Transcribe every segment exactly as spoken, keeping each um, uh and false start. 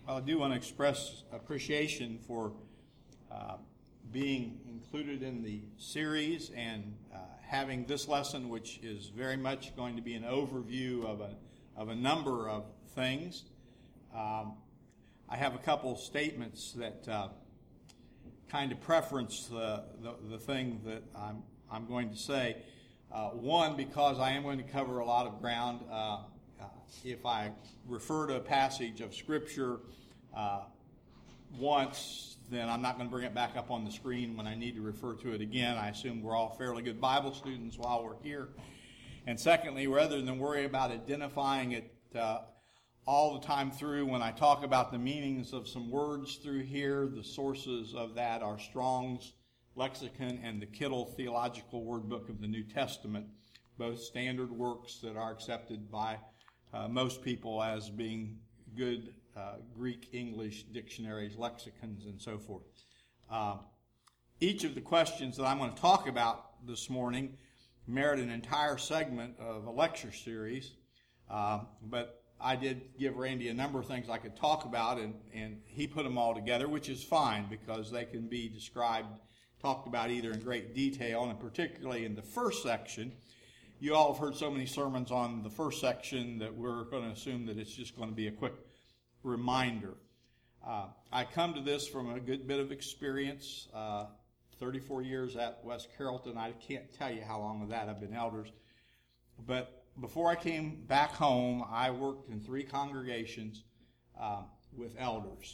Well, I do want to express appreciation for uh, being included in the series and uh, having this lesson, which is very much going to be an overview of a of a number of things. Um, I have a couple statements that uh, kind of preference the, the the thing that I'm I'm going to say. Uh, one, because I am going to cover a lot of ground. Uh, uh, if I refer to a passage of Scripture uh, once, then I'm not going to bring it back up on the screen when I need to refer to it again. I assume we're all fairly good Bible students while we're here. And secondly, rather than worry about identifying it uh, all the time through, when I talk about the meanings of some words through here, the sources of that are Strong's Lexicon and the Kittle Theological Word Book of the New Testament, both standard works that are accepted by uh, most people as being good uh, Greek, English dictionaries, lexicons, and so forth. Uh, each of the questions that I'm going to talk about this morning merit an entire segment of a lecture series, uh, but I did give Randy a number of things I could talk about, and, and he put them all together, which is fine because they can be described, talked about either in great detail, and particularly in the first section. You all have heard so many sermons on the first section that we're going to assume that it's just going to be a quick reminder. Uh, I come to this from a good bit of experience, uh, thirty-four years at West Carrollton. I can't tell you how long of that I've been elders. But before I came back home, I worked in three congregations uh, with elders.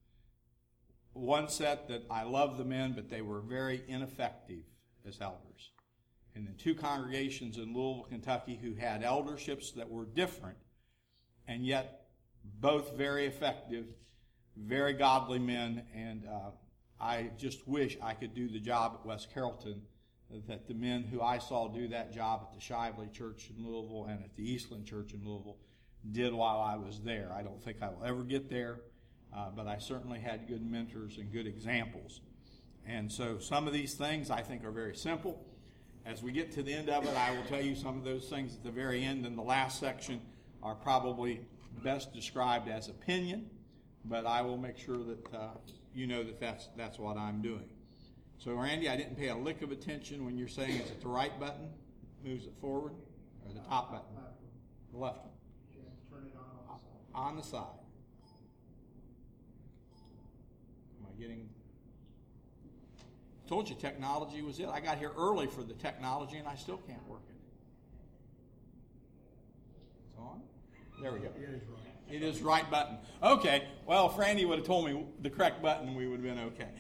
One set that I loved the men, but they were very ineffective as elders. And then two congregations in Louisville, Kentucky, who had elderships that were different, and yet both very effective, very godly men. And uh, I just wish I could do the job at West Carrollton that the men who I saw do that job at the Shively Church in Louisville and at the Eastland Church in Louisville did while I was there. I don't think I will ever get there. Uh, but I certainly had good mentors and good examples. And so some of these things I think are very simple. As we get to the end of it, I will tell you some of those things at the very end in the last section are probably best described as opinion, but I will make sure that uh, you know that that's, that's what I'm doing. So Randy, I didn't pay a lick of attention when you're saying is it the right button moves it forward, or the top button? The left one. Turn it on on the side. Getting told you technology was it. I got here early for the technology and I still can't work it. It's on? There we go. It is right. It is right button. Okay. Well, if Randy would have told me the correct button, we would have been okay.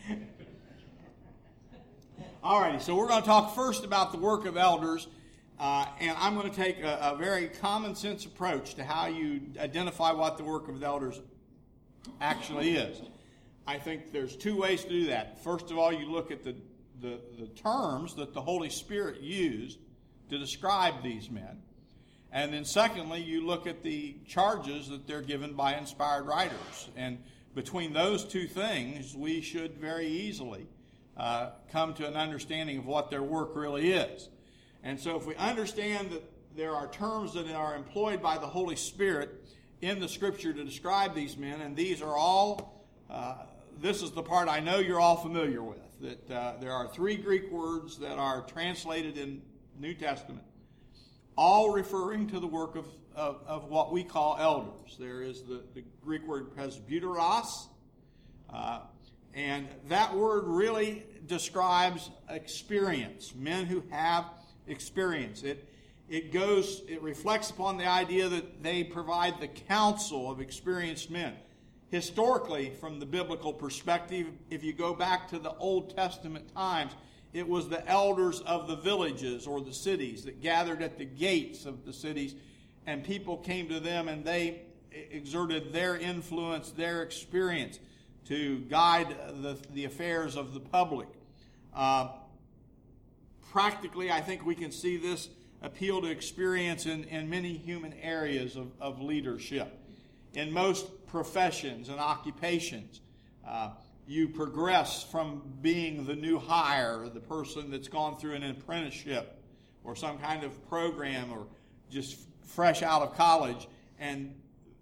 Alrighty, so we're going to talk first about the work of elders, uh, and I'm going to take a, a very common sense approach to how you identify what the work of the elders actually is. I think there's two ways to do that. First of all, you look at the, the, the terms that the Holy Spirit used to describe these men. And then secondly, you look at the charges that they're given by inspired writers. And between those two things, we should very easily uh, come to an understanding of what their work really is. And so if we understand that there are terms that are employed by the Holy Spirit in the Scripture to describe these men, and these are all Uh, this is the part I know you're all familiar with, that uh, there are three Greek words that are translated in New Testament, all referring to the work of, of, of what we call elders. There is the, the Greek word presbyteros, uh, and that word really describes experience, men who have experience. It, it goes, it reflects upon the idea that they provide the counsel of experienced men. Historically, from the biblical perspective, if you go back to the Old Testament times, it was the elders of the villages or the cities that gathered at the gates of the cities, and people came to them and they exerted their influence, their experience to guide the, the affairs of the public. Uh, practically, I think we can see this appeal to experience in, in many human areas of, of leadership. In most professions and occupations, uh, you progress from being the new hire, the person that's gone through an apprenticeship or some kind of program or just fresh out of college, and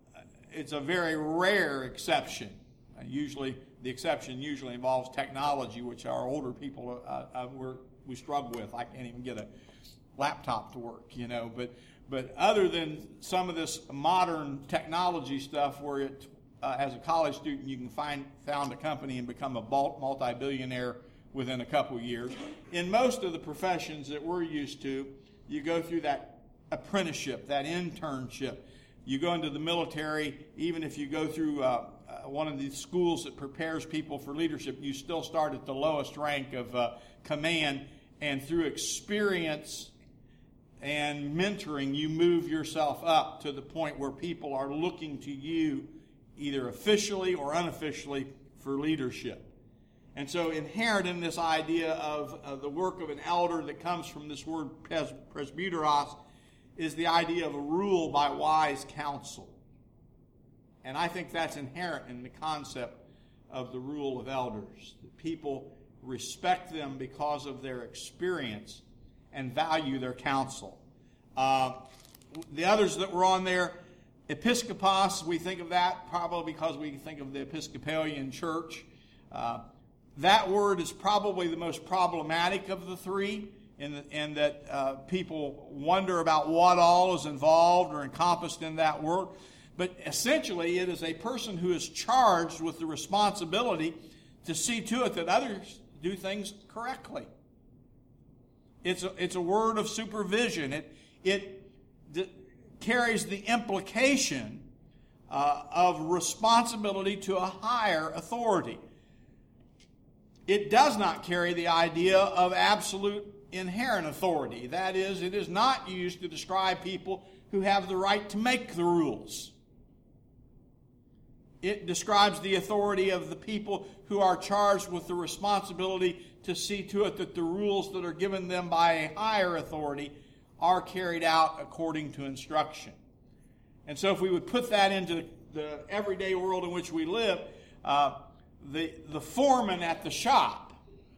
it's a very rare exception. Uh, usually, the exception usually involves technology, which our older people uh, uh, we're, we struggle with. I can't even get a laptop to work, you know. But but other than some of this modern technology stuff, where it, uh, as a college student, you can find found a company and become a multi-billionaire within a couple of years. In most of the professions that we're used to, you go through that apprenticeship, that internship. You go into the military, even if you go through uh, uh, one of these schools that prepares people for leadership, you still start at the lowest rank of uh, command, and through experience and mentoring, you move yourself up to the point where people are looking to you either officially or unofficially for leadership. And so inherent in this idea of uh, the work of an elder that comes from this word pres- presbyteros is the idea of a rule by wise counsel. And I think that's inherent in the concept of the rule of elders. That people respect them because of their experience and value their counsel. Uh, the others that were on there, episkopos, we think of that probably because we think of the Episcopalian Church. Uh, that word is probably the most problematic of the three, in, the, in that uh, people wonder about what all is involved or encompassed in that word. But essentially, it is a person who is charged with the responsibility to see to it that others do things correctly. It's a, it's a word of supervision. It, it d- carries the implication uh, of responsibility to a higher authority. It does not carry the idea of absolute inherent authority. That is, it is not used to describe people who have the right to make the rules. It describes the authority of the people who are charged with the responsibility to see to it that the rules that are given them by a higher authority are carried out according to instruction. And so if we would put that into the everyday world in which we live, uh, the, the foreman at the shop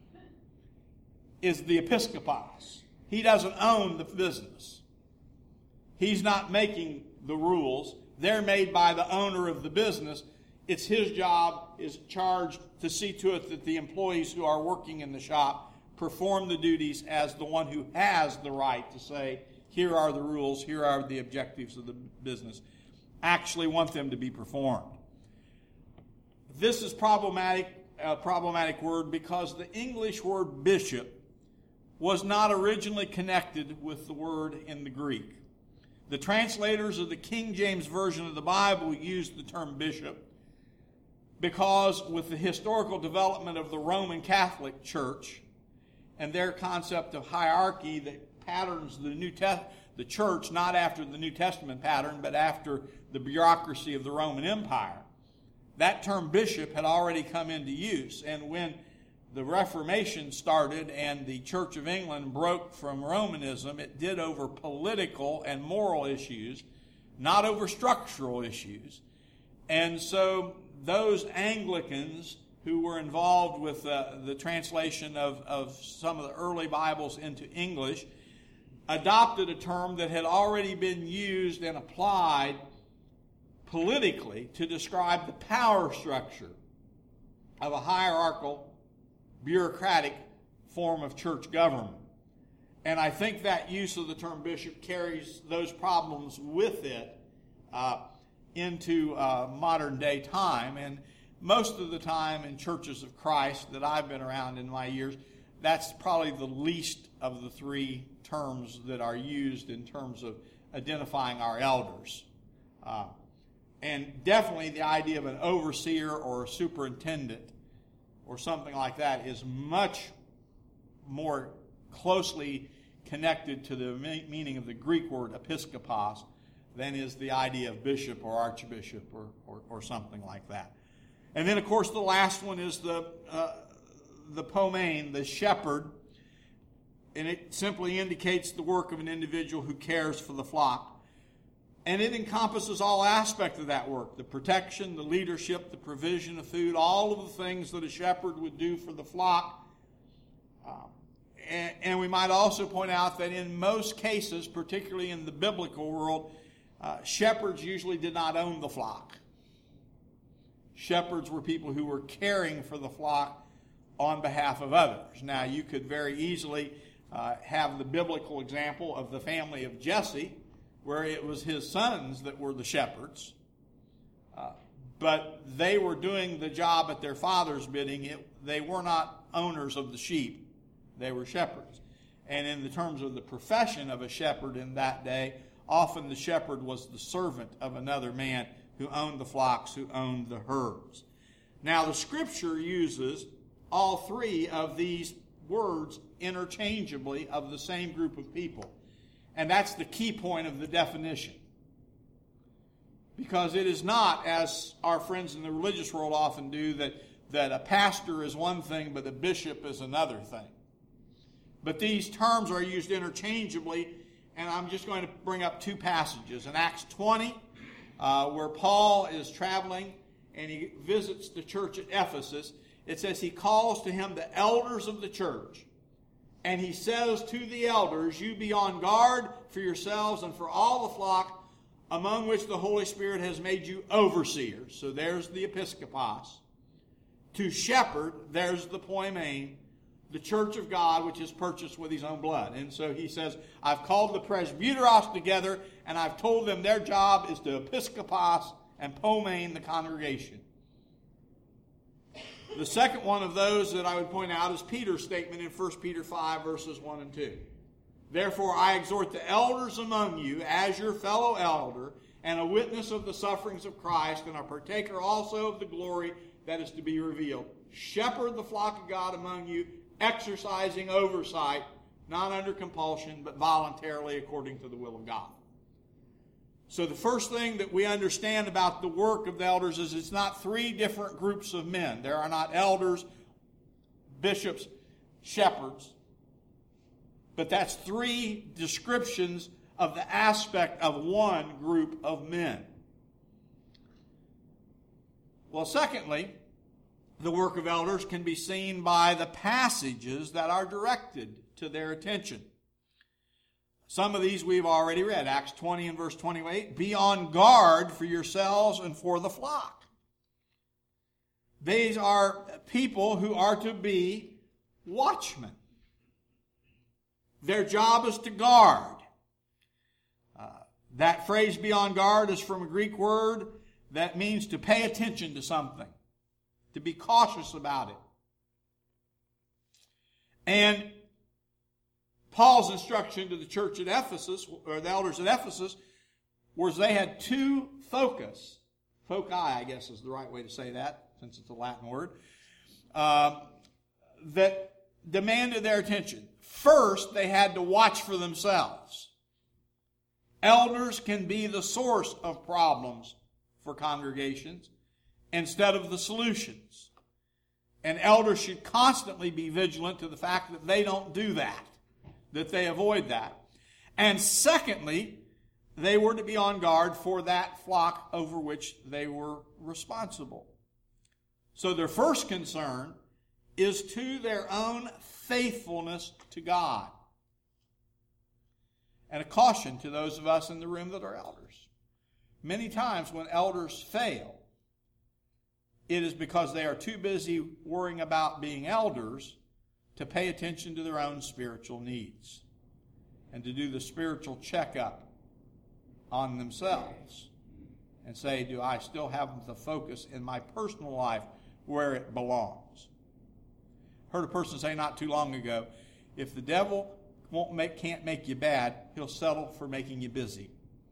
is the episkopos. He doesn't own the business. He's not making the rules. They're made by the owner of the business. It's his job, is charged to see to it that the employees who are working in the shop perform the duties as the one who has the right to say, here are the rules, here are the objectives of the business. Actually want them to be performed. This is problematic, a problematic word because the English word bishop was not originally connected with the word in the Greek. The translators of the King James Version of the Bible used the term bishop because with the historical development of the Roman Catholic Church and their concept of hierarchy that patterns the New Te- the church not after the New Testament pattern, but after the bureaucracy of the Roman Empire, that term bishop had already come into use. And when the Reformation started and the Church of England broke from Romanism, it did over political and moral issues, not over structural issues. And so those Anglicans who were involved with uh, the translation of, of some of the early Bibles into English adopted a term that had already been used and applied politically to describe the power structure of a hierarchical, bureaucratic form of church government. And I think that use of the term bishop carries those problems with it uh, into uh, modern day time. And most of the time in churches of Christ that I've been around in my years, that's probably the least of the three terms that are used in terms of identifying our elders. Uh, and definitely the idea of an overseer or a superintendent or something like that is much more closely connected to the meaning of the Greek word episkopos than is the idea of bishop or archbishop or, or, or something like that. And then, of course, the last one is the uh, the poimen, the shepherd, and it simply indicates the work of an individual who cares for the flock. And it encompasses all aspects of that work, the protection, the leadership, the provision of food, all of the things that a shepherd would do for the flock. Um, and, and we might also point out that in most cases, particularly in the biblical world, uh, shepherds usually did not own the flock. Shepherds were people who were caring for the flock on behalf of others. Now, you could very easily uh, have the biblical example of the family of Jesse, where it was his sons that were the shepherds. Uh, but they were doing the job at their father's bidding. It, they were not owners of the sheep. They were shepherds. And in the terms of the profession of a shepherd in that day, often the shepherd was the servant of another man who owned the flocks, who owned the herds. Now, the Scripture uses all three of these words interchangeably of the same group of people. And that's the key point of the definition. Because it is not, as our friends in the religious world often do, that, that a pastor is one thing, but a bishop is another thing. But these terms are used interchangeably, and I'm just going to bring up two passages. In Acts twenty, uh, where Paul is traveling and he visits the church at Ephesus, it says he calls to him the elders of the church. And he says to the elders, you be on guard for yourselves and for all the flock among which the Holy Spirit has made you overseers. So there's the episkopos. To shepherd, there's the poimen, the church of God, which is purchased with his own blood. And so he says, I've called the presbyteros together, and I've told them their job is to episkopos and poimen the congregation. The second one of those that I would point out is Peter's statement in First Peter five, verses one and two. Therefore I exhort the elders among you as your fellow elder and a witness of the sufferings of Christ and a partaker also of the glory that is to be revealed. Shepherd the flock of God among you, exercising oversight, not under compulsion, but voluntarily according to the will of God. So the first thing that we understand about the work of the elders is it's not three different groups of men. There are not elders, bishops, shepherds. But that's three descriptions of the aspect of one group of men. Well, secondly, the work of elders can be seen by the passages that are directed to their attention. Some of these we've already read. Acts twenty and verse twenty-eight. Be on guard for yourselves and for the flock. These are people who are to be watchmen. Their job is to guard. Uh, that phrase, be on guard, is from a Greek word that means to pay attention to something, to be cautious about it. And Paul's instruction to the church at Ephesus, or the elders at Ephesus, was they had two focus. Foci, I guess is the right way to say that, since it's a Latin word, uh, that demanded their attention. First, they had to watch for themselves. Elders can be the source of problems for congregations instead of the solutions. And elders should constantly be vigilant to the fact that they don't do that, that they avoid that. And secondly, they were to be on guard for that flock over which they were responsible. So their first concern is to their own faithfulness to God. And a caution to those of us in the room that are elders. Many times when elders fail, it is because they are too busy worrying about being elders to pay attention to their own spiritual needs and to do the spiritual checkup on themselves and say, do I still have the focus in my personal life where it belongs? Heard a person say not too long ago, if the devil won't make, can't make you bad, he'll settle for making you busy.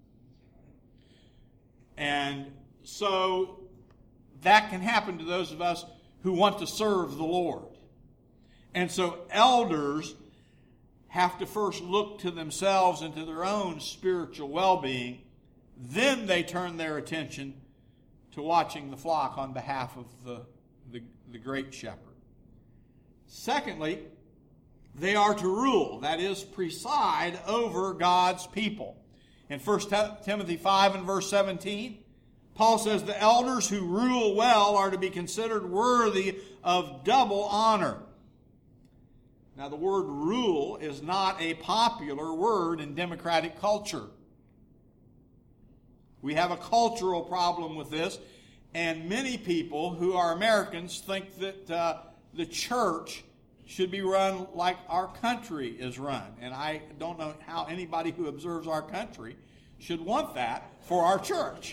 And so that can happen to those of us who want to serve the Lord. And so elders have to first look to themselves and to their own spiritual well-being. Then they turn their attention to watching the flock on behalf of the, the, the great shepherd. Secondly, they are to rule, that is, preside over God's people. In First Timothy five and verse seventeen, Paul says, the elders who rule well are to be considered worthy of double honor. Now, the word rule is not a popular word in democratic culture. We have a cultural problem with this, And many people who are Americans think that uh, the church should be run like our country is run. And I don't know how anybody who observes our country should want that for our church.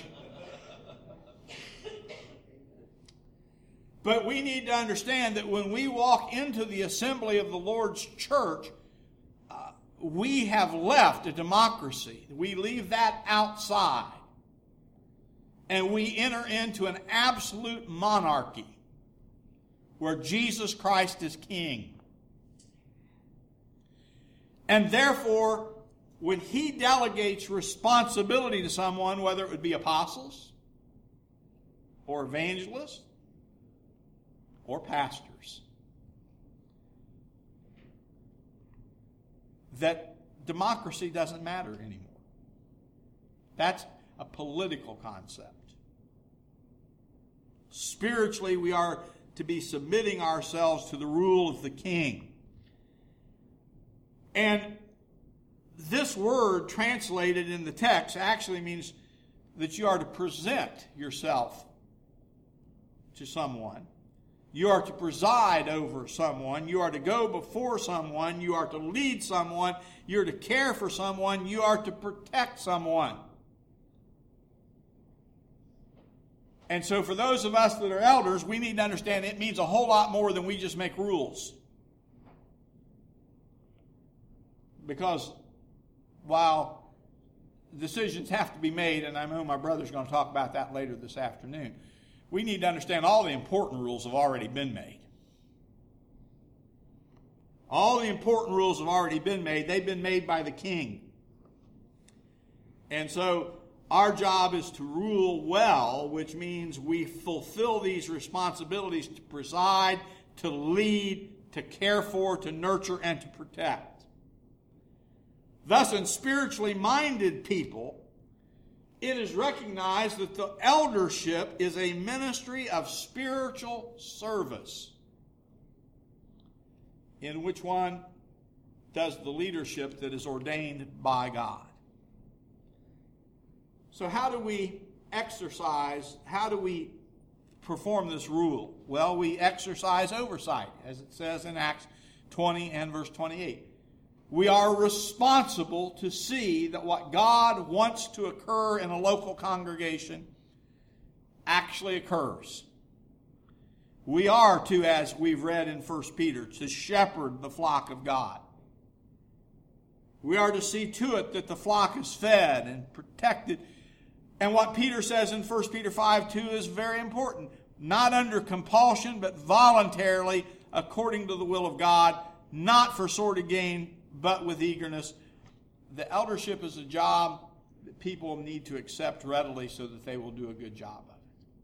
But we need to understand that when we walk into the assembly of the Lord's church, uh, we have left a democracy. We leave that outside. And we enter into an absolute monarchy where Jesus Christ is king. And therefore, when he delegates responsibility to someone, whether it would be apostles or evangelists or pastors, that democracy doesn't matter anymore. That's a political concept. Spiritually, we are to be submitting ourselves to the rule of the king. And this word translated in the text actually means that you are to present yourself to someone. You are to preside over someone. You are to go before someone. You are to lead someone. You are to care for someone. You are to protect someone. And so for those of us that are elders, we need to understand it means a whole lot more than we just make rules. Because while decisions have to be made, and I know my brother's going to talk about that later this afternoon, we need to understand all the important rules have already been made. All the important rules have already been made. They've been made by the king. And so our job is to rule well, which means we fulfill these responsibilities to preside, to lead, to care for, to nurture, and to protect. Thus, in spiritually minded people, it is recognized that the eldership is a ministry of spiritual service, in which one does the leadership that is ordained by God. So how do we exercise, how do we perform this rule? Well, we exercise oversight, as it says in Acts twenty and verse twenty-eight. We are responsible to see that what God wants to occur in a local congregation actually occurs. We are to, as we've read in First Peter, to shepherd the flock of God. We are to see to it that the flock is fed and protected. And what Peter says in First Peter five two is very important. Not under compulsion, but voluntarily, according to the will of God, not for sordid gain, but with eagerness. The eldership is a job that people need to accept readily so that they will do a good job of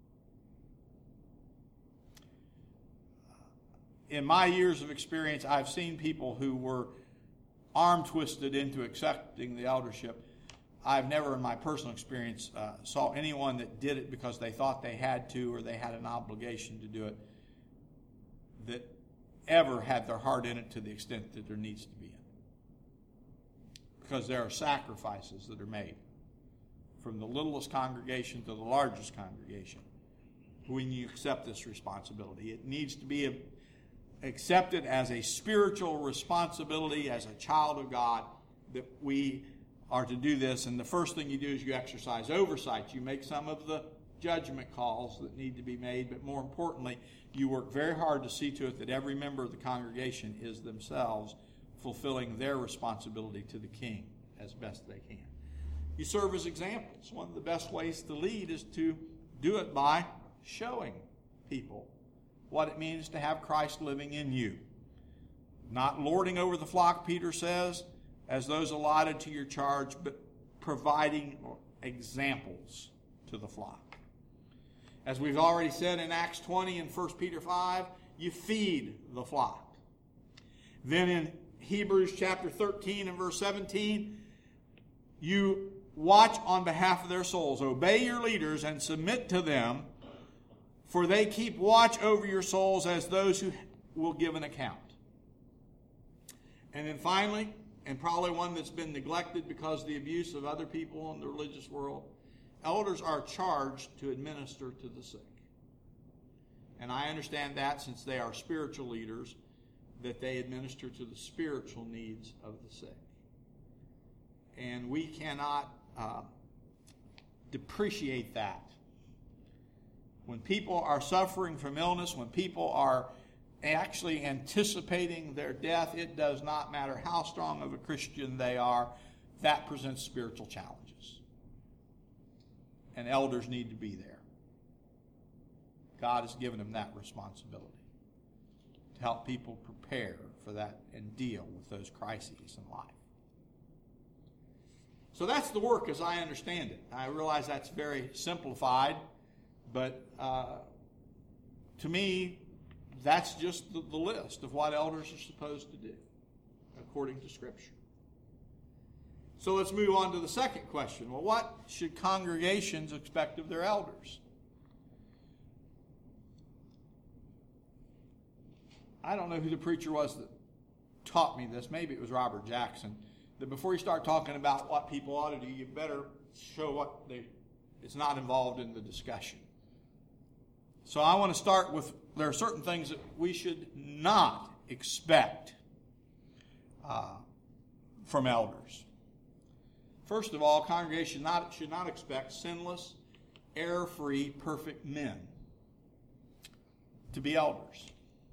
it. In my years of experience, I've seen people who were arm twisted into accepting the eldership. I've never, in my personal experience, uh, saw anyone that did it because they thought they had to or they had an obligation to do it that ever had their heart in it to the extent that there needs to be in it. Because there are sacrifices that are made from the littlest congregation to the largest congregation when you accept this responsibility. It needs to be a, accepted as a spiritual responsibility as a child of God that we are to do this. And the first thing you do is you exercise oversight. You make some of the judgment calls that need to be made, but more importantly, you work very hard to see to it that every member of the congregation is themselves fulfilling their responsibility to the king as best they can. You serve as examples. One of the best ways to lead is to do it by showing people what it means to have Christ living in you. Not lording over the flock, Peter says, as those allotted to your charge, but providing examples to the flock. As we've already said in Acts twenty and First Peter five, you feed the flock. Then in Hebrews chapter thirteen and verse seventeen, you watch on behalf of their souls. Obey your leaders and submit to them, for they keep watch over your souls as those who will give an account. And then finally, and probably one that's been neglected because of the abuse of other people in the religious world, elders are charged to administer to the sick. And I understand that since they are spiritual leaders, that they administer to the spiritual needs of the sick. And we cannot uh, depreciate that. When people are suffering from illness, when people are actually anticipating their death, it does not matter how strong of a Christian they are, that presents spiritual challenges. And elders need to be there. God has given them that responsibility to help people prepare for that and deal with those crises in life. So that's the work as I understand it. I realize that's very simplified, but uh, to me, that's just the, the list of what elders are supposed to do according to Scripture. So let's move on to the second question. Well, what should congregations expect of their elders? I don't know who the preacher was that taught me this. Maybe it was Robert Jackson. That before you start talking about what people ought to do, you better show what they, it's not involved in the discussion. So I want to start with, there are certain things that we should not expect uh, from elders. First of all, congregation not, should not expect sinless, error-free, perfect men to be elders.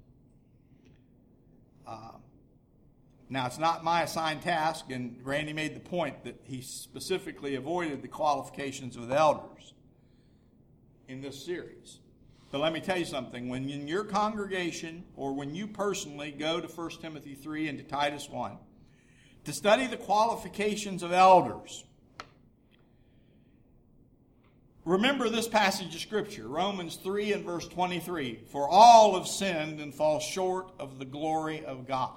Uh, now, it's not my assigned task, and Randy made the point that he specifically avoided the qualifications of the elders in this series. But let me tell you something. When in your congregation, or when you personally go to First Timothy three and to Titus one, to study the qualifications of elders, remember this passage of Scripture, Romans three and verse twenty-three. For all have sinned and fall short of the glory of God.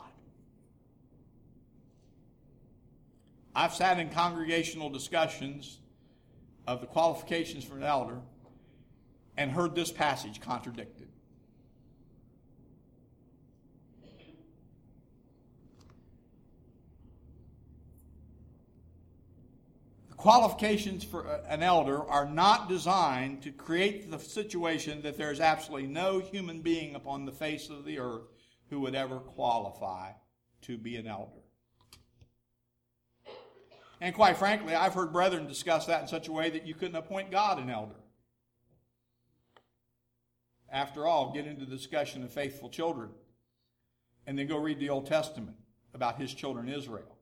I've sat in congregational discussions of the qualifications for an elder and heard this passage contradicted. The qualifications for an elder are not designed to create the situation that there is absolutely no human being upon the face of the earth who would ever qualify to be an elder. And quite frankly, I've heard brethren discuss that in such a way that you couldn't appoint God an elder. After all, get into the discussion of faithful children and then go read the Old Testament about his children Israel.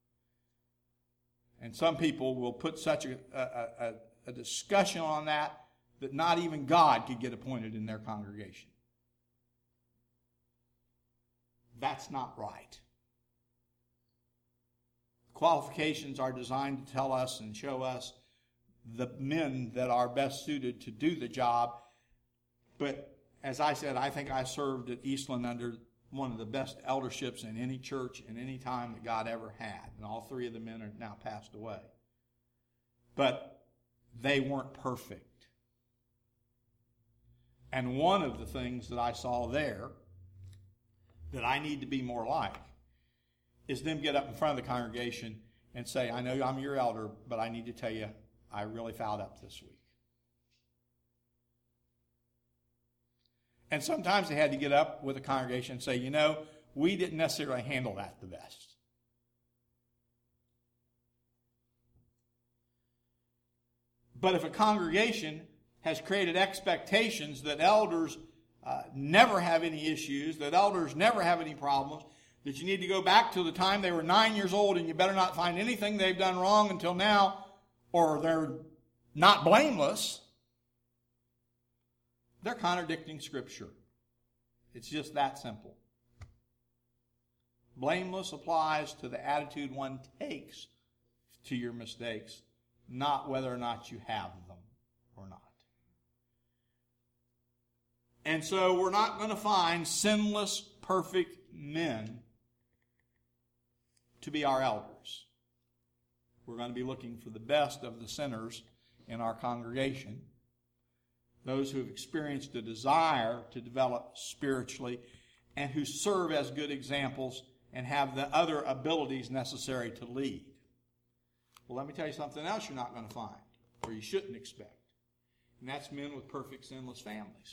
And some people will put such a, a, a, a discussion on that that not even God could get appointed in their congregation. That's not right. Qualifications are designed to tell us and show us the men that are best suited to do the job. But as I said, I think I served at Eastland under one of the best elderships in any church in any time that God ever had. And all three of the men are now passed away. But they weren't perfect. And one of the things that I saw there that I need to be more like is them get up in front of the congregation and say, I know I'm your elder, but I need to tell you, I really fouled up this week. And sometimes they had to get up with the congregation and say, you know, we didn't necessarily handle that the best. But if a congregation has created expectations that elders uh, never have any issues, that elders never have any problems, that you need to go back to the time they were nine years old and you better not find anything they've done wrong until now, or they're not blameless, they're contradicting Scripture. It's just that simple. Blameless applies to the attitude one takes to your mistakes, not whether or not you have them or not. And so we're not going to find sinless, perfect men to be our elders. We're going to be looking for the best of the sinners in our congregation, those who have experienced a desire to develop spiritually and who serve as good examples and have the other abilities necessary to lead. Well, let me tell you something else you're not going to find. or you shouldn't expect. And that's men with perfect sinless families.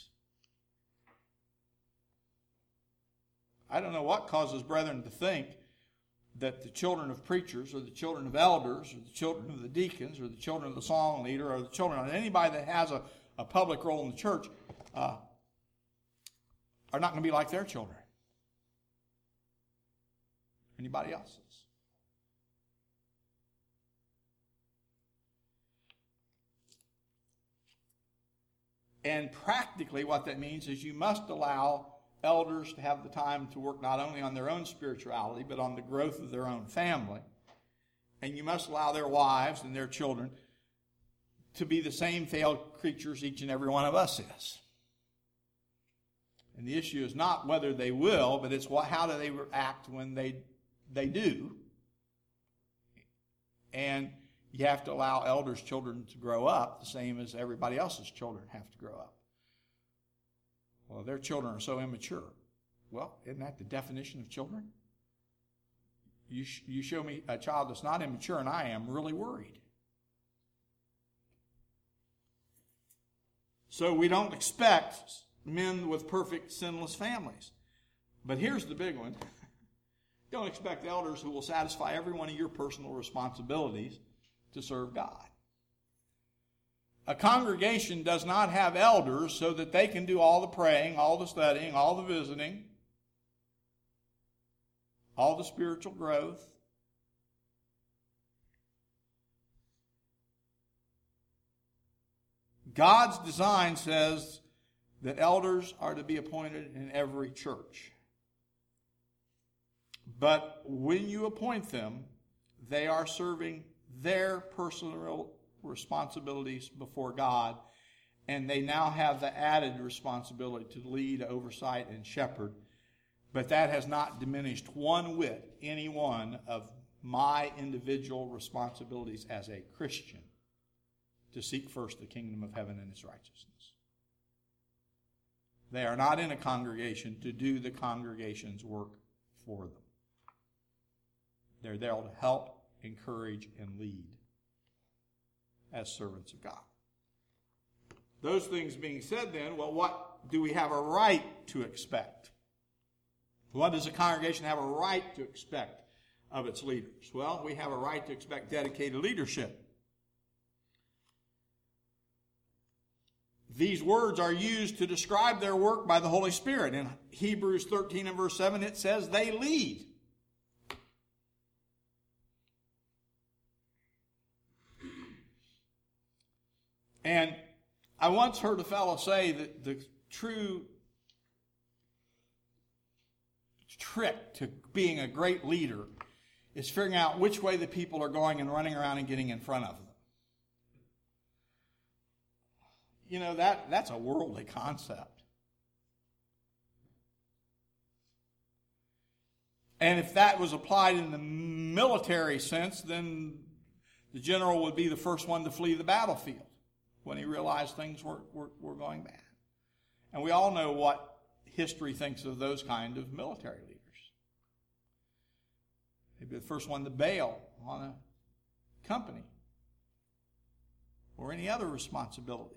I don't know what causes brethren to think that the children of preachers or the children of elders or the children of the deacons or the children of the song leader or the children of anybody that has a, a public role in the church uh, are not going to be like their children. Anybody else's. And practically what that means is you must allow elders to have the time to work not only on their own spirituality, but on the growth of their own family. And you must allow their wives and their children to be the same failed creatures each and every one of us is. And the issue is not whether they will, but it's what, how do they act when they, they do. And you have to allow elders' children to grow up the same as everybody else's children have to grow up. Well, their children are so immature. Well, isn't that the definition of children? You, sh- you show me a child that's not immature, and I am really worried. So we don't expect men with perfect, sinless families. But here's the big one. Don't expect elders who will satisfy every one of your personal responsibilities to serve God. A congregation does not have elders so that they can do all the praying, all the studying, all the visiting, all the spiritual growth. God's design says that elders are to be appointed in every church. But when you appoint them, they are serving their personal responsibilities before God, and they now have the added responsibility to lead, oversight, and shepherd. But that has not diminished one whit any one of my individual responsibilities as a Christian to seek first the kingdom of heaven and its righteousness. They are not in a congregation to do the congregation's work for them. They're there to help, encourage, and lead as servants of God. Those things being said then, well, what do we have a right to expect? What does a congregation have a right to expect of its leaders? Well, we have a right to expect dedicated leadership. These words are used to describe their work by the Holy Spirit. In Hebrews thirteen and verse seven, it says they lead. And I once heard a fellow say that the true trick to being a great leader is figuring out which way the people are going and running around and getting in front of them. You know, that, that's a worldly concept. And if that was applied in the military sense, then the general would be the first one to flee the battlefield when he realized things were, were, were going bad. And we all know what history thinks of those kind of military leaders. They'd be the first one to bail on a company or any other responsibility.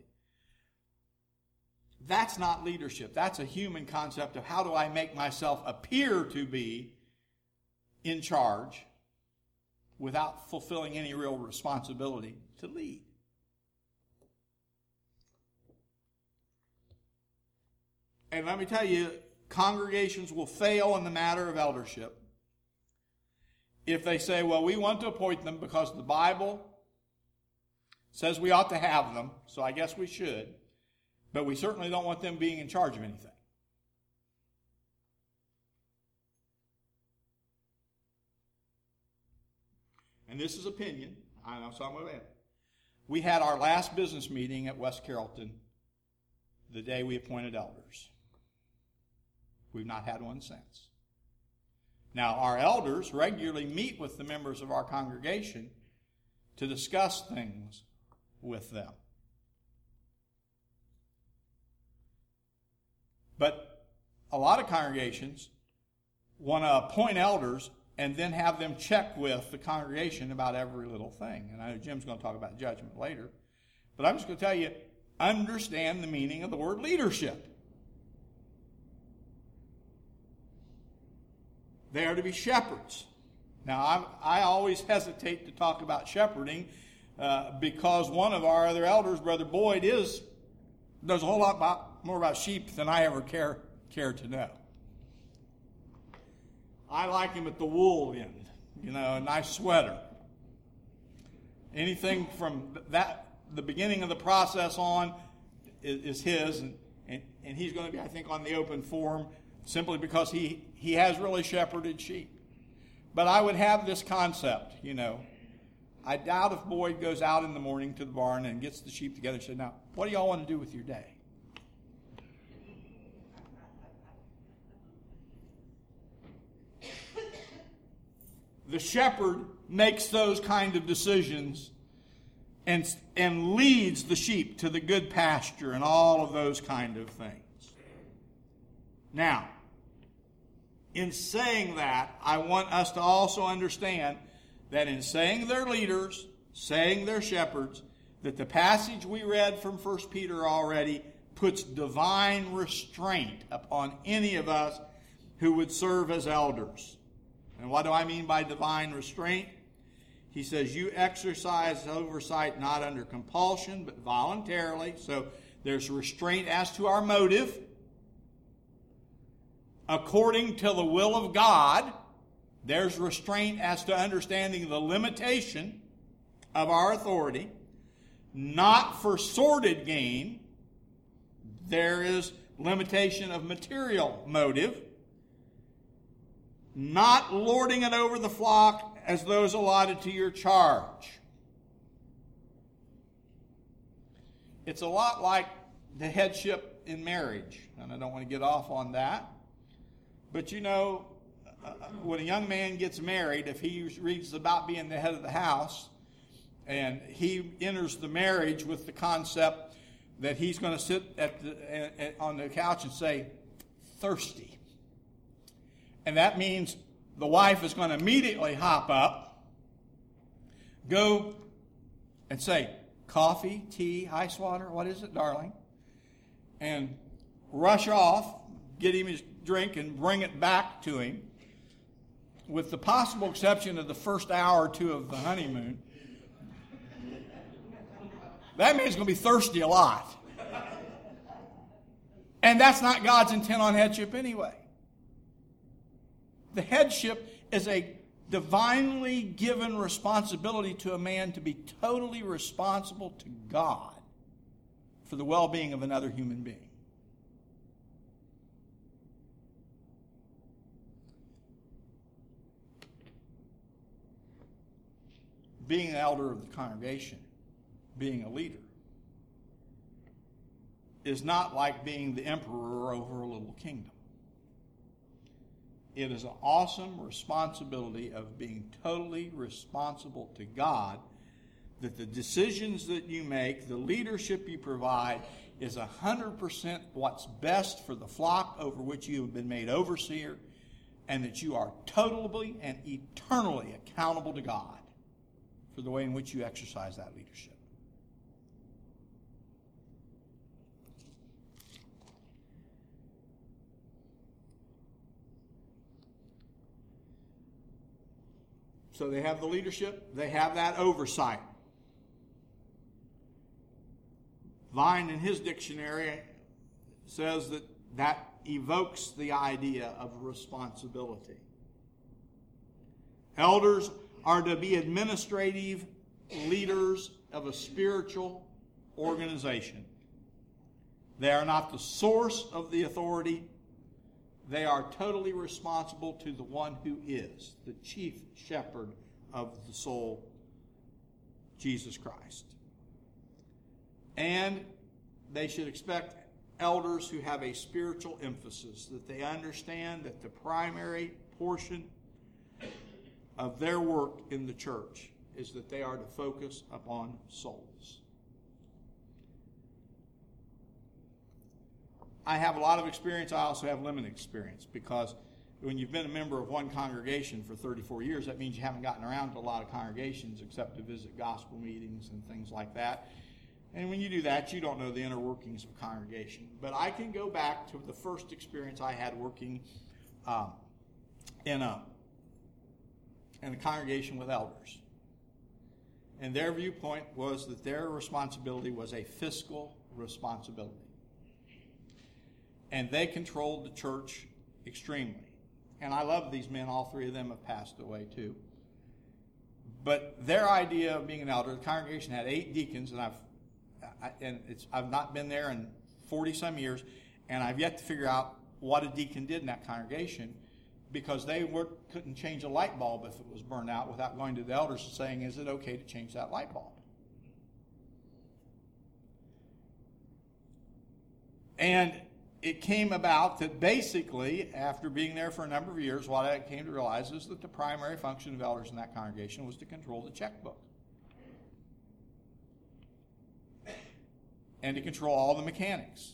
That's not leadership. That's a human concept of how do I make myself appear to be in charge without fulfilling any real responsibility to lead. And let me tell you, congregations will fail in the matter of eldership if they say, well, we want to appoint them because the Bible says we ought to have them, so I guess we should, but we certainly don't want them being in charge of anything. And this is opinion. I know some of it. We had our last business meeting at West Carrollton the day we appointed elders. We've not had one since. Now, our elders regularly meet with the members of our congregation to discuss things with them. But a lot of congregations want to appoint elders and then have them check with the congregation about every little thing. And I know Jim's going to talk about judgment later. But I'm just going to tell you, understand the meaning of the word leadership. They are to be shepherds. Now, I'm, I always hesitate to talk about shepherding uh, because one of our other elders, Brother Boyd, is knows a whole lot about, more about sheep than I ever care, care to know. I like him at the wool end, you know, a nice sweater. Anything from that, the beginning of the process on is, is his, and, and, and he's going to be, I think, on the open forum simply because he, he has really shepherded sheep. But I would have this concept, you know. I doubt if Boyd goes out in the morning to the barn and gets the sheep together and says, now, what do y'all want to do with your day? The shepherd makes those kind of decisions and, and leads the sheep to the good pasture and all of those kind of things. Now, in saying that, I want us to also understand that in saying they're leaders, saying they're shepherds, that the passage we read from First Peter already puts divine restraint upon any of us who would serve as elders. And what do I mean by divine restraint? He says, you exercise oversight not under compulsion, but voluntarily. So there's restraint as to our motive, according to the will of God. There's restraint as to understanding the limitation of our authority, not for sordid gain. There is limitation of material motive, not lording it over the flock as those allotted to your charge. It's a lot like the headship in marriage, and I don't want to get off on that. But you know, uh, when a young man gets married, if he reads about being the head of the house, and he enters the marriage with the concept that he's going to sit at the, uh, on the couch and say, thirsty. And that means the wife is going to immediately hop up, go and say, coffee, tea, ice water, what is it, darling? And rush off, get him his drink, and bring it back to him. With the possible exception of the first hour or two of the honeymoon, that man's going to be thirsty a lot. And that's not God's intent on headship anyway. The headship is a divinely given responsibility to a man to be totally responsible to God for the well-being of another human being. Being an elder of the congregation, being a leader, is not like being the emperor over a little kingdom. It is an awesome responsibility of being totally responsible to God, that the decisions that you make, the leadership you provide, is one hundred percent what's best for the flock over which you have been made overseer, and that you are totally and eternally accountable to God for the way in which you exercise that leadership. So they have the leadership, they have that oversight. Vine in his dictionary says that that evokes the idea of responsibility. Elders are to be administrative leaders of a spiritual organization. They are not the source of the authority. They are totally responsible to the one who is the chief shepherd of the soul, Jesus Christ. And they should expect elders who have a spiritual emphasis, that they understand that the primary portion of their work in the church is that they are to focus upon souls. I have a lot of experience. I also have limited experience, because when you've been a member of one congregation for thirty-four years, that means you haven't gotten around to a lot of congregations except to visit gospel meetings and things like that. And when you do that, you don't know the inner workings of congregation. But I can go back to the first experience I had working um, in a in a congregation with elders. And their viewpoint was that their responsibility was a fiscal responsibility. And they controlled the church extremely. And I love these men. All three of them have passed away too. But their idea of being an elder, the congregation had eight deacons, and I've I, and it's I've not been there in forty some years, and I've yet to figure out what a deacon did in that congregation, because they were, couldn't change a light bulb if it was burned out without going to the elders and saying, "Is it okay to change that light bulb?" And it came about that basically, after being there for a number of years, what I came to realize is that the primary function of elders in that congregation was to control the checkbook and to control all the mechanics.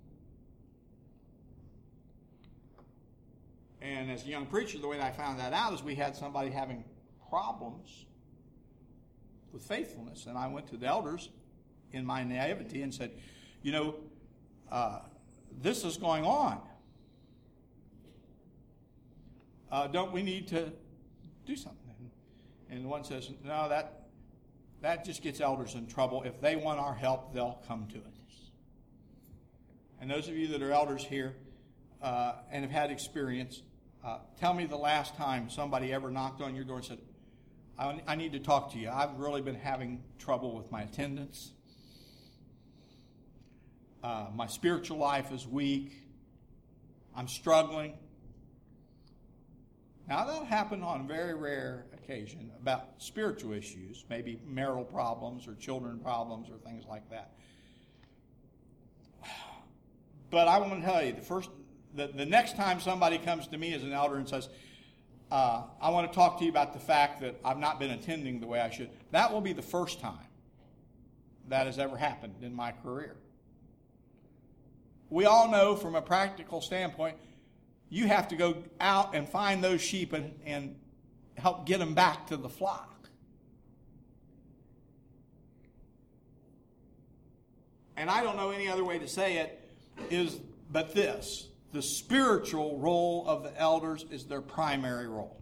And as a young preacher, the way that I found that out is we had somebody having problems with faithfulness. And I went to the elders in my naivety and said, you know, uh, this is going on. Uh, don't we need to do something? And one says, no, that that just gets elders in trouble. If they want our help, they'll come to it. And those of you that are elders here uh, and have had experience, uh, tell me the last time somebody ever knocked on your door and said, I, I need to talk to you. I've really been having trouble with my attendance. Uh, my spiritual life is weak. I'm struggling. Now, that'll happen on a very rare occasion about spiritual issues, maybe marital problems or children problems or things like that. But I want to tell you, the first, the, the next time somebody comes to me as an elder and says, uh, I want to talk to you about the fact that I've not been attending the way I should, that will be the first time that has ever happened in my career. We all know from a practical standpoint, you have to go out and find those sheep and, and help get them back to the flock. And I don't know any other way to say it is but this. The spiritual role of the elders is their primary role.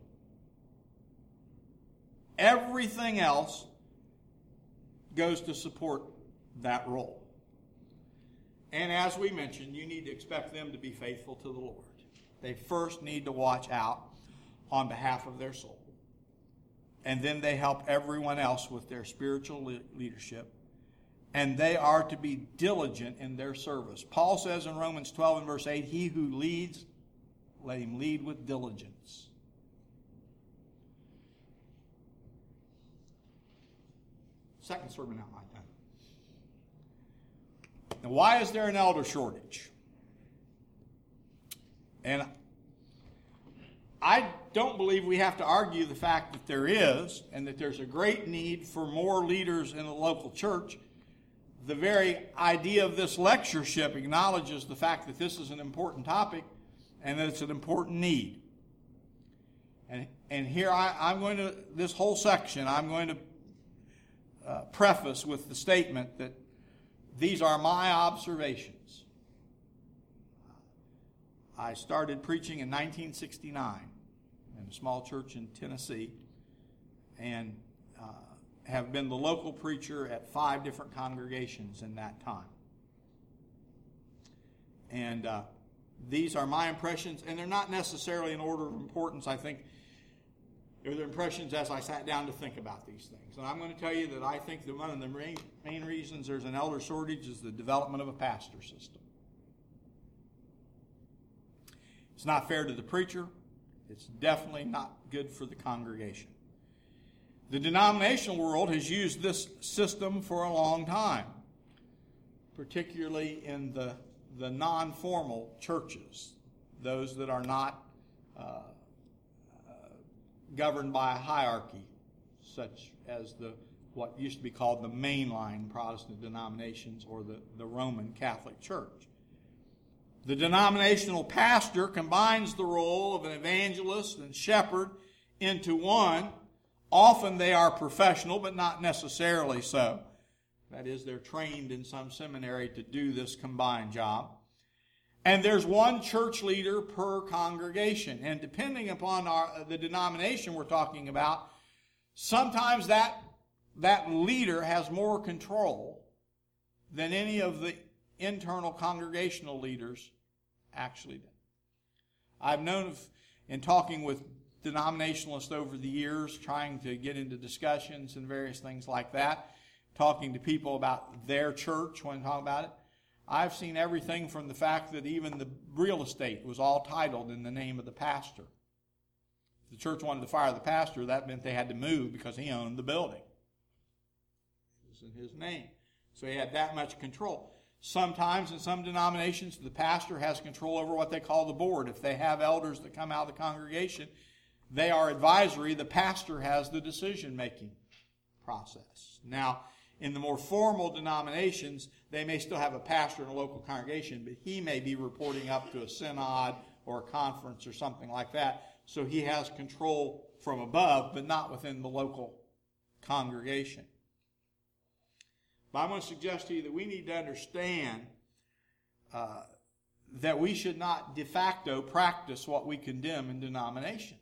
Everything else goes to support that role. And as we mentioned, you need to expect them to be faithful to the Lord. They first need to watch out on behalf of their soul. And then they help everyone else with their spiritual le- leadership. And they are to be diligent in their service. Paul says in Romans twelve and verse eight, he who leads, let him lead with diligence. Second sermon outline done. Now, why is there an elder shortage? And I don't believe we have to argue the fact that there is, and that there's a great need for more leaders in the local church. The very idea of this lectureship acknowledges the fact that this is an important topic and that it's an important need. And, and here I, I'm going to, this whole section, I'm going to uh, preface with the statement that these are my observations. I started preaching in nineteen sixty-nine in a small church in Tennessee, and uh, have been the local preacher at five different congregations in that time. And uh, these are my impressions, and they're not necessarily in order of importance. I think they're the impressions as I sat down to think about these things. And I'm going to tell you that I think that one of the main, main reasons there's an elder shortage is the development of a pastor system. It's not fair to the preacher. It's definitely not good for the congregation. The denominational world has used this system for a long time, particularly in the, the non-formal churches, those that are not uh, uh, governed by a hierarchy, such as the what used to be called the mainline Protestant denominations or the, the Roman Catholic Church. The denominational pastor combines the role of an evangelist and shepherd into one. Often they are professional, but not necessarily so. That is, they're trained in some seminary to do this combined job. And there's one church leader per congregation. And depending upon our, the denomination we're talking about, sometimes that, that leader has more control than any of the internal congregational leaders actually do. I've known of, in talking with denominationalists over the years, trying to get into discussions and various things like that, talking to people about their church when talking about it, I've seen everything from the fact that even the real estate was all titled in the name of the pastor. If the church wanted to fire the pastor, that meant they had to move because he owned the building. It was in his name. So he had that much control. Sometimes in some denominations, the pastor has control over what they call the board. If they have elders that come out of the congregation, they are advisory. The pastor has the decision-making process. Now, in the more formal denominations, they may still have a pastor in a local congregation, but he may be reporting up to a synod or a conference or something like that. So he has control from above, but not within the local congregation. But I'm going to suggest to you that we need to understand uh, that we should not de facto practice what we condemn in denominations.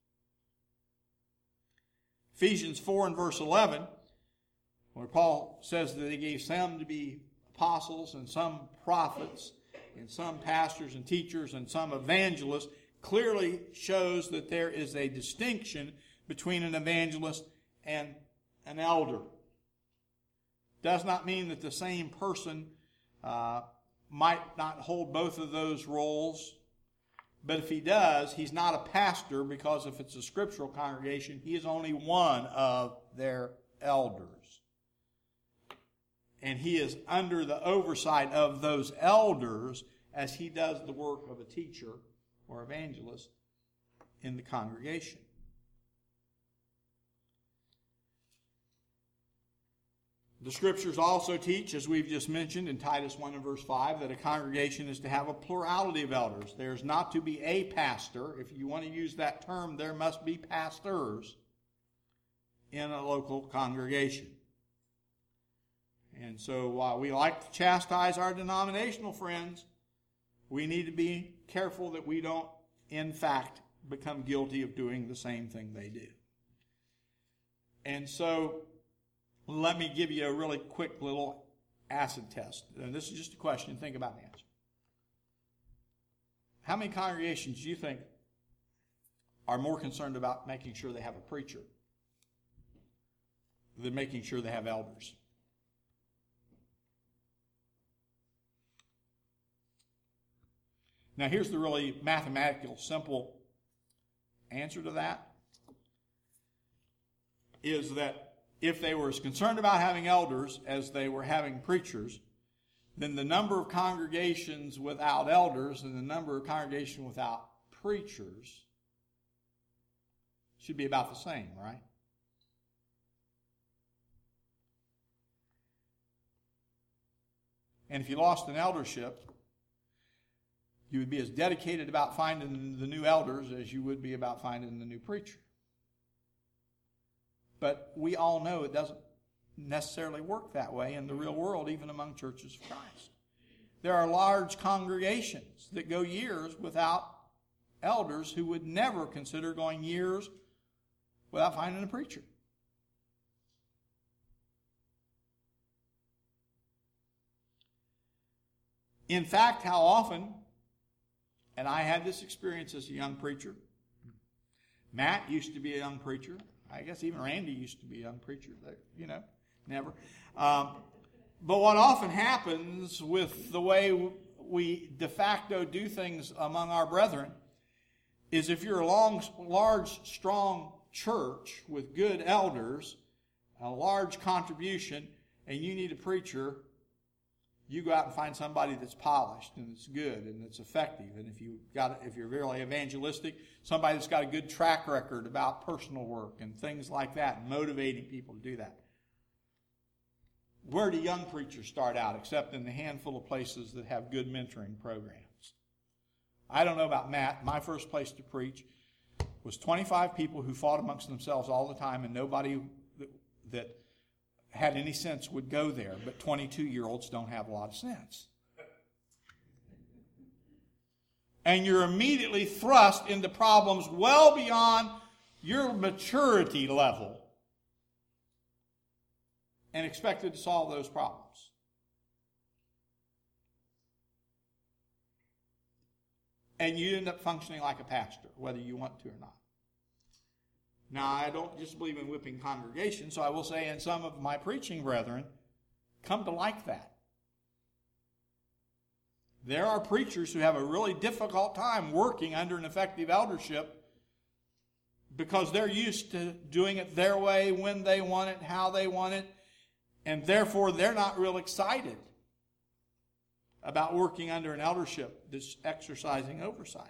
Ephesians four and verse eleven, where Paul says that he gave some to be apostles and some prophets and some pastors and teachers and some evangelists, clearly shows that there is a distinction between an evangelist and an elder. Does not mean that the same person uh, might not hold both of those roles. But if he does, he's not a pastor, because if it's a scriptural congregation, he is only one of their elders. And he is under the oversight of those elders as he does the work of a teacher or evangelist in the congregation. The scriptures also teach, as we've just mentioned in Titus one and verse five, that a congregation is to have a plurality of elders. There's not to be a pastor. If you want to use that term, there must be pastors in a local congregation. And so while we like to chastise our denominational friends, we need to be careful that we don't, in fact, become guilty of doing the same thing they do. And so let me give you a really quick little acid test. And this is just a question. Think about the answer. How many congregations do you think are more concerned about making sure they have a preacher than making sure they have elders? Now, here's the really mathematical, simple answer to that, is that if they were as concerned about having elders as they were having preachers, then the number of congregations without elders and the number of congregations without preachers should be about the same, right? And if you lost an eldership, you would be as dedicated about finding the new elders as you would be about finding the new preacher. But we all know it doesn't necessarily work that way in the real world, even among churches of Christ. There are large congregations that go years without elders who would never consider going years without finding a preacher. In fact, how often, and I had this experience as a young preacher. Matt used to be a young preacher. I guess even Randy used to be a young preacher. You know, never. Um, but what often happens with the way we de facto do things among our brethren is if you're a long, large, strong church with good elders, a large contribution, and you need a preacher, you go out and find somebody that's polished and that's good and that's effective. And if you got, if you're really evangelistic, somebody that's got a good track record about personal work and things like that, and motivating people to do that. Where do young preachers start out, except in the handful of places that have good mentoring programs? I don't know about Matt. My first place to preach was twenty-five people who fought amongst themselves all the time, and nobody that, that had any sense would go there, but twenty-two-year-olds don't have a lot of sense. And you're immediately thrust into problems well beyond your maturity level and expected to solve those problems. And you end up functioning like a pastor, whether you want to or not. Now, I don't just believe in whipping congregations, so I will say, and some of my preaching brethren come to like that. There are preachers who have a really difficult time working under an effective eldership because they're used to doing it their way, when they want it, how they want it, and therefore they're not real excited about working under an eldership that's exercising oversight.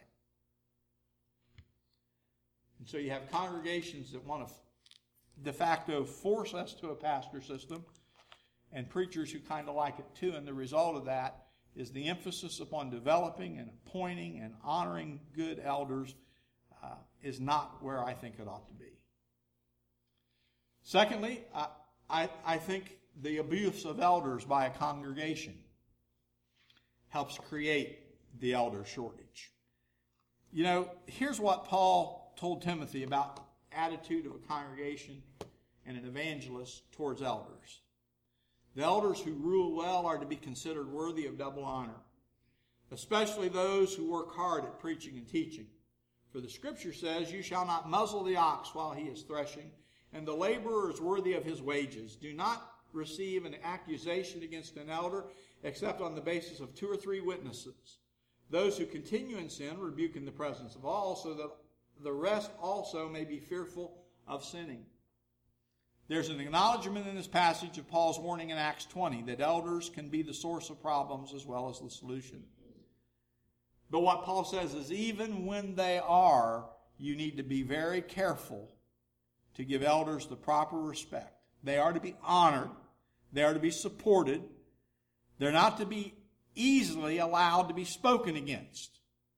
And so you have congregations that want to de facto force us to a pastor system, and preachers who kind of like it too, and the result of that is the emphasis upon developing and appointing and honoring good elders uh, is not where I think it ought to be. Secondly, I, I, I think the abuse of elders by a congregation helps create the elder shortage. You know, here's what Paul told Timothy about attitude of a congregation and an evangelist towards elders. The elders who rule well are to be considered worthy of double honor, especially those who work hard at preaching and teaching. For the Scripture says, "You shall not muzzle the ox while he is threshing, and the laborer is worthy of his wages. Do not receive an accusation against an elder except on the basis of two or three witnesses. Those who continue in sin rebuke in the presence of all, so that the rest also may be fearful of sinning." There's an acknowledgement in this passage of Paul's warning in Acts twenty that elders can be the source of problems as well as the solution. But what Paul says is even when they are, you need to be very careful to give elders the proper respect. They are to be honored. They are to be supported. They're not to be easily allowed to be spoken against.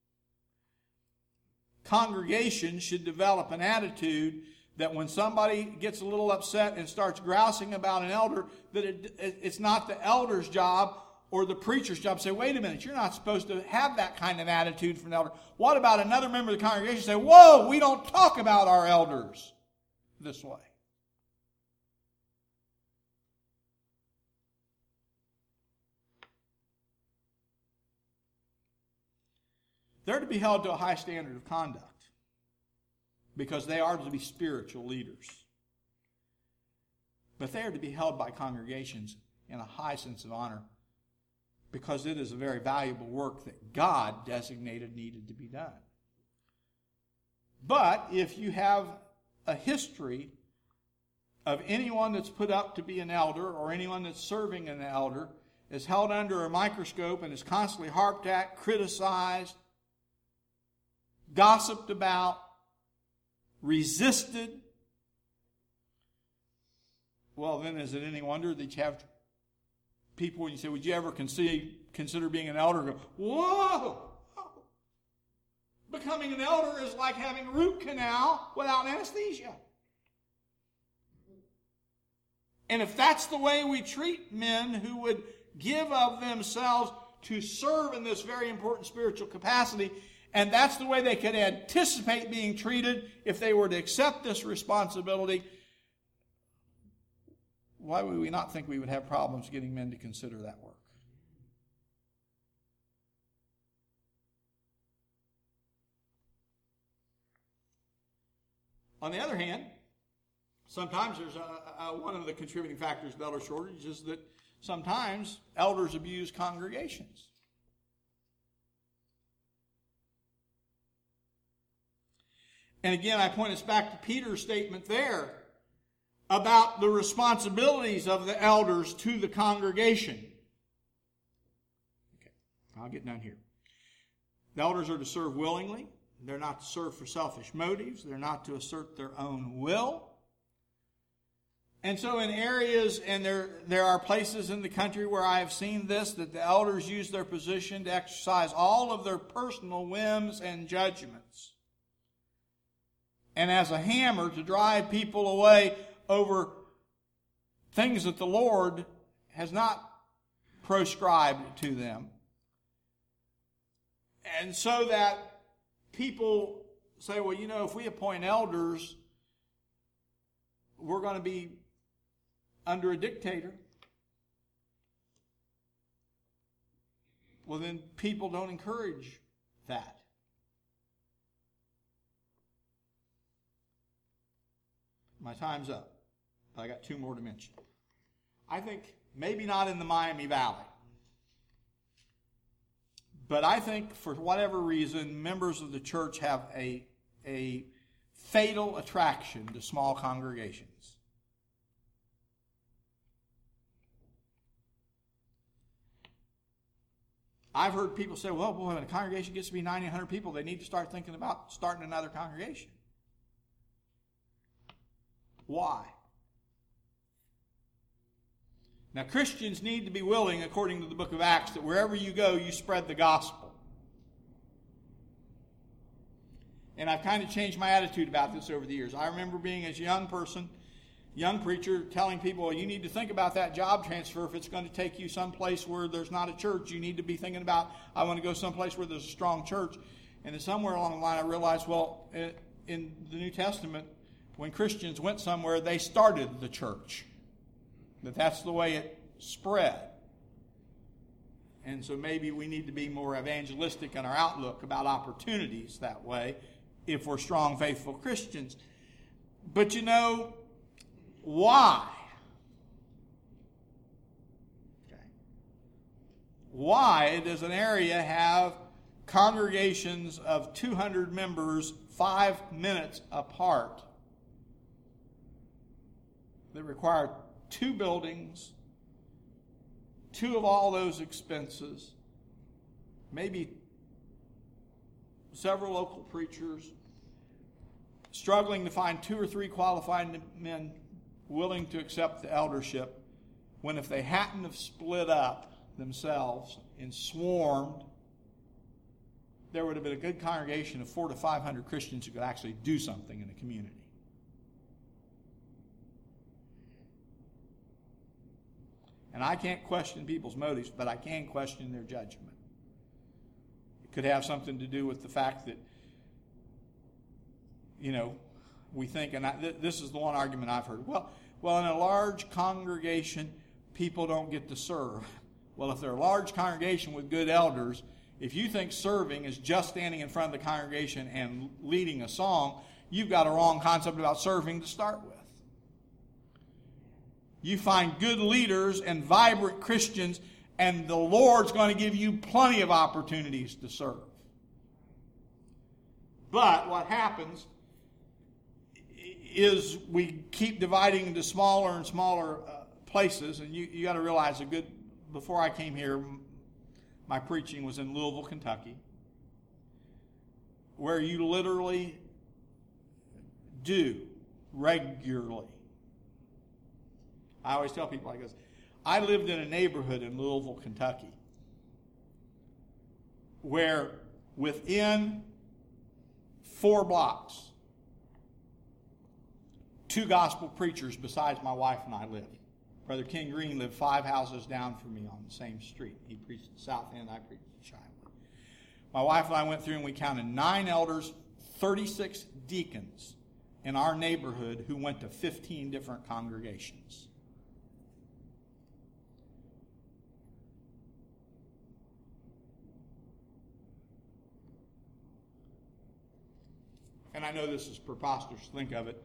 Congregations should develop an attitude that when somebody gets a little upset and starts grousing about an elder, that it, it's not the elder's job or the preacher's job to say, wait a minute, you're not supposed to have that kind of attitude from an elder. What about another member of the congregation say, whoa, we don't talk about our elders this way? They're to be held to a high standard of conduct because they are to be spiritual leaders. But they are to be held by congregations in a high sense of honor because it is a very valuable work that God designated needed to be done. But if you have a history of anyone that's put up to be an elder or anyone that's serving an elder is held under a microscope and is constantly harped at, criticized, gossiped about, resisted, well, then is it any wonder that you have people, when you say, would you ever consider, consider being an elder, go, whoa! Becoming an elder is like having a root canal without anesthesia. And if that's the way we treat men who would give of themselves to serve in this very important spiritual capacity, and that's the way they could anticipate being treated if they were to accept this responsibility, why would we not think we would have problems getting men to consider that work? On the other hand, sometimes there's a, a, one of the contributing factors of elder shortage is that sometimes elders abuse congregations. And again, I point us back to Peter's statement there about the responsibilities of the elders to the congregation. Okay, I'll get down here. The elders are to serve willingly. They're not to serve for selfish motives. They're not to assert their own will. And so in areas, and there, there are places in the country where I have seen this, that the elders use their position to exercise all of their personal whims and judgments. And as a hammer to drive people away over things that the Lord has not proscribed to them. And so that people say, well, you know, if we appoint elders, we're going to be under a dictator. Well, then people don't encourage that. My time's up, but I got two more to mention. I think maybe not in the Miami Valley, but I think for whatever reason, members of the church have a, a fatal attraction to small congregations. I've heard people say, well, boy, when a congregation gets to be ninety, one hundred people, they need to start thinking about starting another congregation. Why? Now, Christians need to be willing, according to the book of Acts, that wherever you go, you spread the gospel. And I've kind of changed my attitude about this over the years. I remember being as a young person, young preacher, telling people, well, you need to think about that job transfer. If it's going to take you someplace where there's not a church, you need to be thinking about, I want to go someplace where there's a strong church. And then somewhere along the line, I realized, well, in the New Testament, when Christians went somewhere, they started the church. That that's the way it spread. And so maybe we need to be more evangelistic in our outlook about opportunities that way if we're strong, faithful Christians. But you know, why? Okay. Why does an area have congregations of two hundred members five minutes apart that require two buildings, two of all those expenses, maybe several local preachers, struggling to find two or three qualified men willing to accept the eldership, when if they hadn't have split up themselves and swarmed, there would have been a good congregation of four to five hundred Christians who could actually do something in the community. And I can't question people's motives, but I can question their judgment. It could have something to do with the fact that, you know, we think, and I, th- this is the one argument I've heard, well, well, in a large congregation, people don't get to serve. Well, if they're a large congregation with good elders, if you think serving is just standing in front of the congregation and leading a song, you've got a wrong concept about serving to start with. You find good leaders and vibrant Christians, and the Lord's going to give you plenty of opportunities to serve. But what happens is we keep dividing into smaller and smaller uh, places, and you, you got to realize a good, before I came here, my preaching was in Louisville, Kentucky, where you literally do regularly. I always tell people like this, I lived in a neighborhood in Louisville, Kentucky, where within four blocks, two gospel preachers besides my wife and I lived. Brother Ken Green lived five houses down from me on the same street. He preached at the South End, I preached at Shiloh. My wife and I went through and we counted nine elders, thirty-six deacons in our neighborhood who went to fifteen different congregations. And I know this is preposterous to think of it,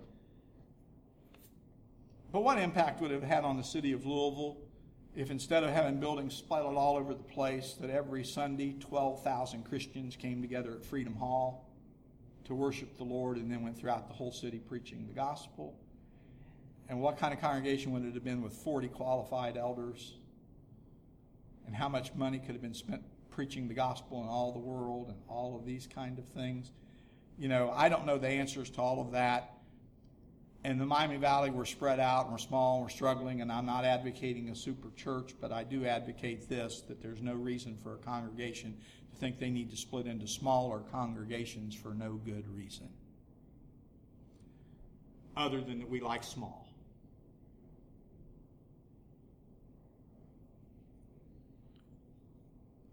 but what impact would it have had on the city of Louisville if instead of having buildings splattered all over the place, that every Sunday twelve thousand Christians came together at Freedom Hall to worship the Lord and then went throughout the whole city preaching the gospel? And what kind of congregation would it have been with forty qualified elders? And how much money could have been spent preaching the gospel in all the world and all of these kind of things? You know, I don't know the answers to all of that. In the Miami Valley, we're spread out, and we're small, and we're struggling, and I'm not advocating a super church, but I do advocate this, that there's no reason for a congregation to think they need to split into smaller congregations for no good reason, other than that we like small.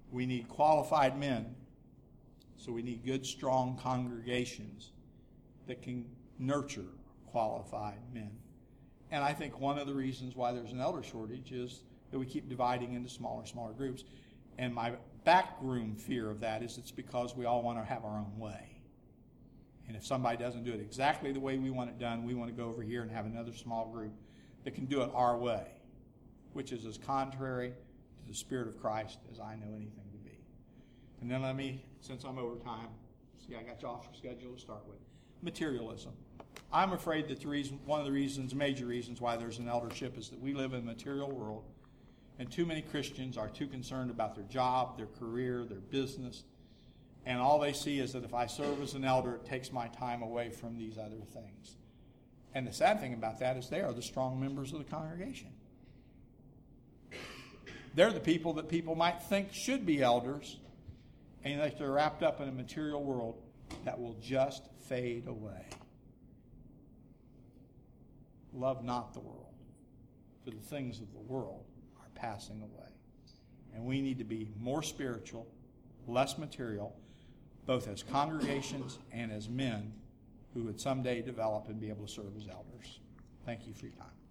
We need qualified men, so we need good, strong congregations that can nurture qualified men. And I think one of the reasons why there's an elder shortage is that we keep dividing into smaller, smaller groups. And my backroom fear of that is it's because we all want to have our own way. And if somebody doesn't do it exactly the way we want it done, we want to go over here and have another small group that can do it our way, which is as contrary to the Spirit of Christ as I know anything to be. And then let me, since I'm over time, see, I got you off your schedule to start with. Materialism. I'm afraid that the reason, one of the reasons, major reasons why there's an eldership is that we live in a material world, and too many Christians are too concerned about their job, their career, their business, and all they see is that if I serve as an elder, it takes my time away from these other things. And the sad thing about that is they are the strong members of the congregation. They're the people that people might think should be elders, and that they're wrapped up in a material world that will just fade away. Love not the world, for the things of the world are passing away. And we need to be more spiritual, less material, both as congregations and as men who would someday develop and be able to serve as elders. Thank you for your time.